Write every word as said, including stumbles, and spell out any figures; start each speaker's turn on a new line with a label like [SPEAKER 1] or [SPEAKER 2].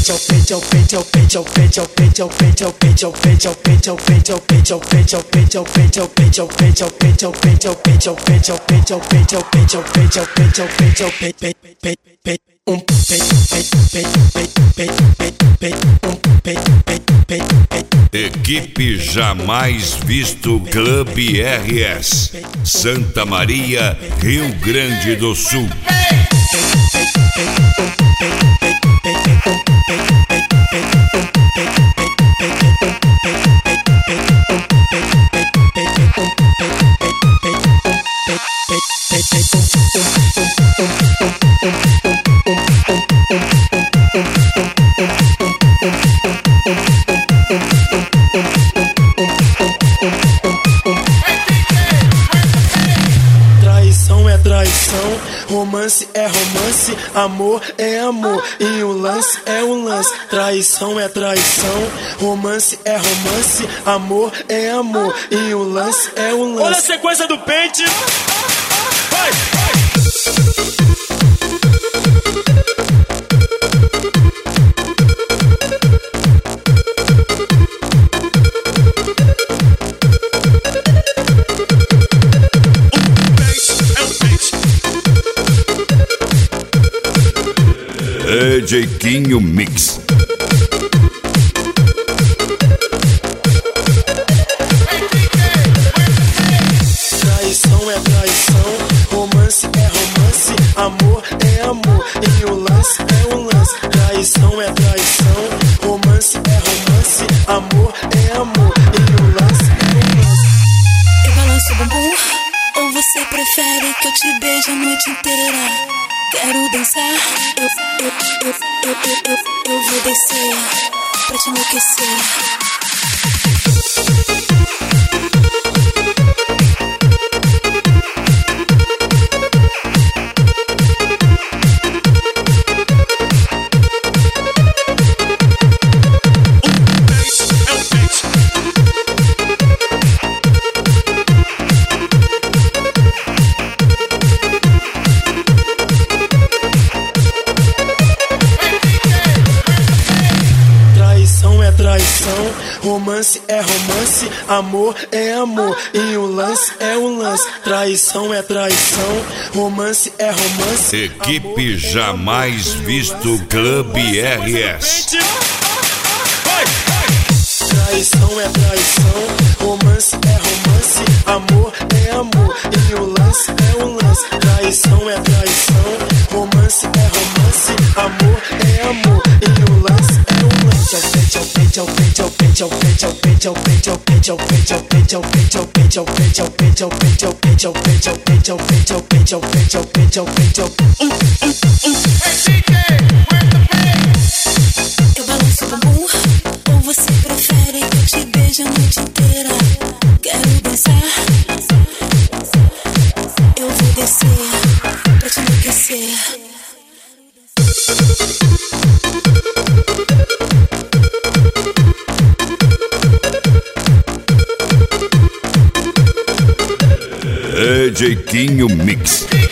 [SPEAKER 1] Equipe Jamais Visto Club R S, Santa Maria, Rio Grande do Sul.
[SPEAKER 2] Traição é traição, romance é romance, amor é amor e o lance é um lance. Traição é traição, romance é romance, amor é amor e o lance é um lance.
[SPEAKER 3] Olha a sequência do pente. Vai, vai.
[SPEAKER 1] D J Quinho Mix.
[SPEAKER 2] Traição é traição, romance é romance, amor é amor e o lance é um lance. Traição é traição, romance é romance, amor é amor e o lance é um lance.
[SPEAKER 4] Eu balanço o bumbum, ou você prefere que eu te beije a noite inteira? Quero dançar, eu, eu, eu, eu, eu, eu, eu vou descer pra te enlouquecer.
[SPEAKER 2] Traição, romance é romance, amor é amor e o lance é um lance. Traição é traição, romance é romance.
[SPEAKER 1] Equipe Jamais Visto Club R S.
[SPEAKER 2] Traição é traição, romance é romance, amor é amor e o lance é um lance. Traição é traição, romance é romance, amor é amor e o lance é um lance.
[SPEAKER 4] Eu balanço o bumbum, ou você prefere que eu te beije a noite inteira? Quero dançar, eu vou descer pra te enlouquecer.
[SPEAKER 1] D J Quinho Mix.